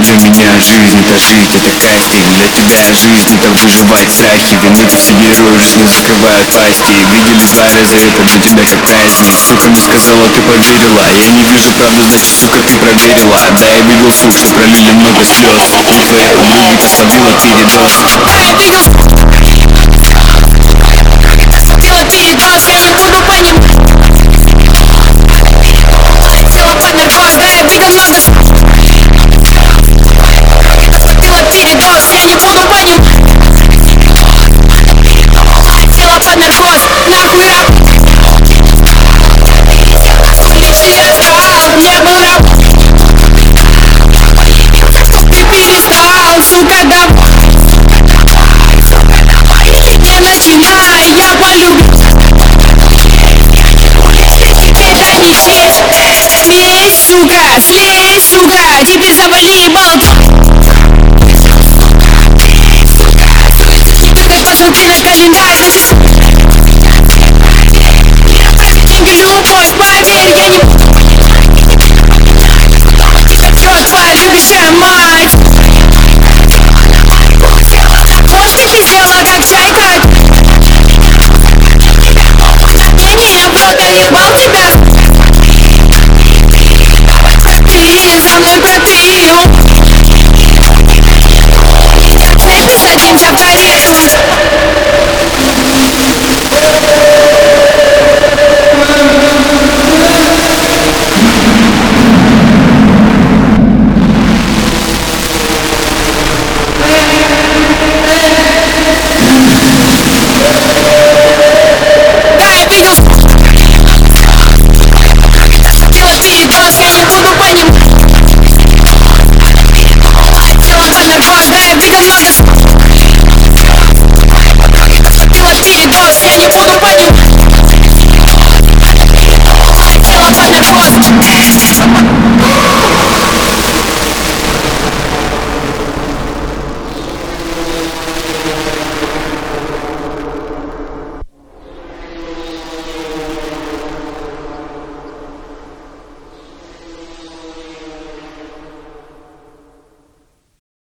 для меня жизнь это жить, это кастинг. Для тебя жизнь это выживать страхи. Вины ты в себе роешь, не закрывают пасти. Видели пары за это для тебя как праздник. Сука мне сказала, ты поверила. Я не вижу правду, значит, сука, ты проверила. Да, я видел, сука, пролили много слез. УВ, увы, ты словила передоз.